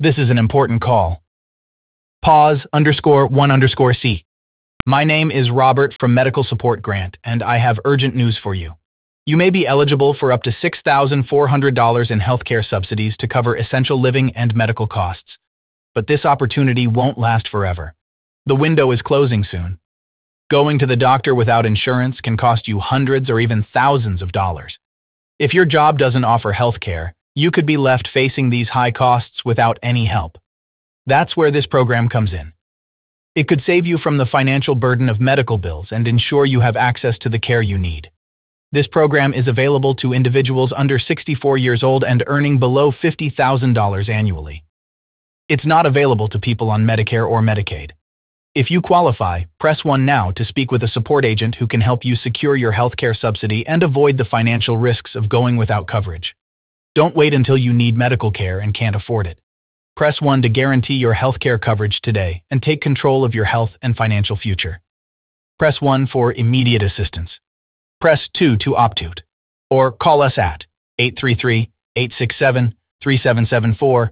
This is an important call. Pause _1_C. My name is Robert from Medical Support Grant, and I have urgent news for you. You may be eligible for up to $6,400 in healthcare subsidies to cover essential living and medical costs. But this opportunity won't last forever. The window is closing soon. Going to the doctor without insurance can cost you hundreds or even thousands of dollars. If your job doesn't offer healthcare, you could be left facing these high costs without any help. That's where this program comes in. It could save you from the financial burden of medical bills and ensure you have access to the care you need. This program is available to individuals under 64 years old and earning below $50,000 annually. It's not available to people on Medicare or Medicaid. If you qualify, press 1 now to speak with a support agent who can help you secure your healthcare subsidy and avoid the financial risks of going without coverage. Don't wait until you need medical care and can't afford it. Press 1 to guarantee your healthcare coverage today and take control of your health and financial future. Press 1 for immediate assistance. Press 2 to opt out. Or call us at 833-867-3774